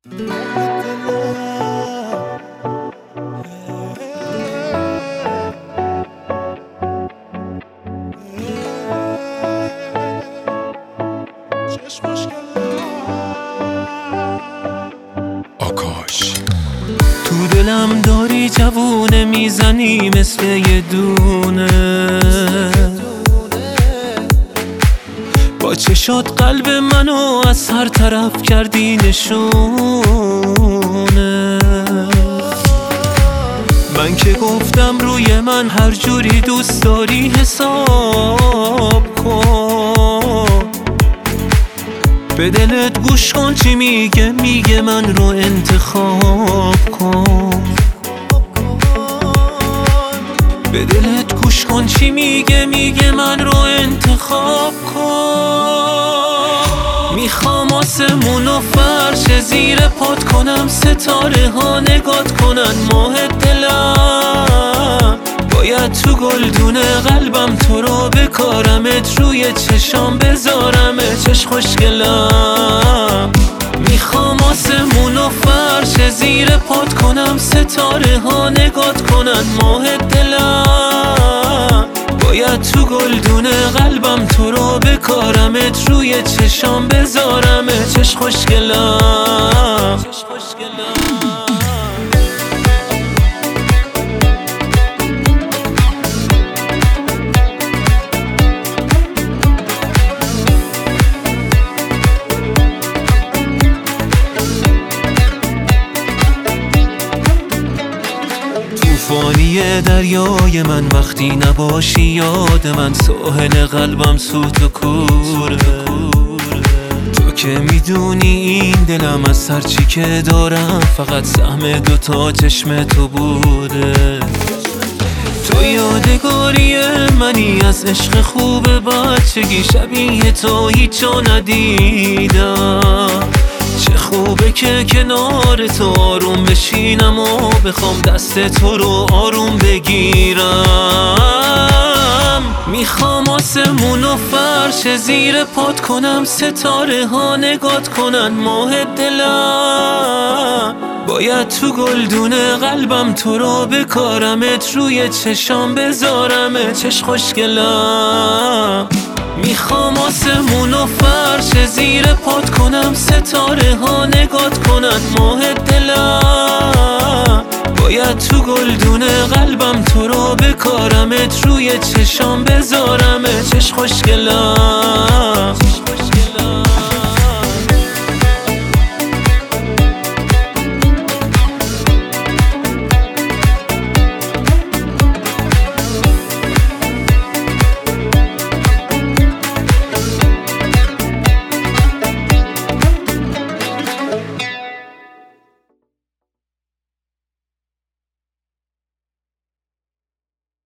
آکاش تو دلم داری جوونه میزنی مثل یه دونه، با چشات قلب منو از هر طرف کردی نشونه. من که گفتم روی من هر جوری دوست داری حساب کن، به دلت گوش کن چی میگه من رو انتخاب کن. به دلت گوش کن چی میگه من رو انتخاب کن. میخوام آسمون و فرش زیر پات کنم، ستاره ها نگات کنن ماه دلم. باید تو گلدون قلبم تو رو بکارمت، روی چشام بذارمت چش خوشگلم. میخوام آسمون و فرش زیر پات کنم، ستاره ها نگات کنن ماه دلم. باید تو گلدون قلبم تو رو بکارمت، روی چشام بذارمت چش خوشگلم. طوفانی دریای من وقتی نباشی یاد من، ساحل قلبم سوت و کوره. تو که میدونی این دلم از هرچی که دارم فقط سهم دوتا چشم تو بوده. تو یادگاری منی از عشق خوب بچگی، شبیه تو هیچ جا ندیدم. چه خوبه که کنار تو آروم بشینم و بخوام دست تو رو آروم بگیرم. میخوام آسمون و فرش زیر پات کنم، ستاره ها نگات کنن ماه دلم. باید تو گلدون قلبم تو رو بکارمت، روی چشام بذارمت چش خوشگلم. میخوام آسمون و فرش زیر پات کنم، ستاره ها نگات کنن ماه دلم. باید تو گلدون قلبم تو رو بکارمت، روی چشام بذارمت چش خوشگلم.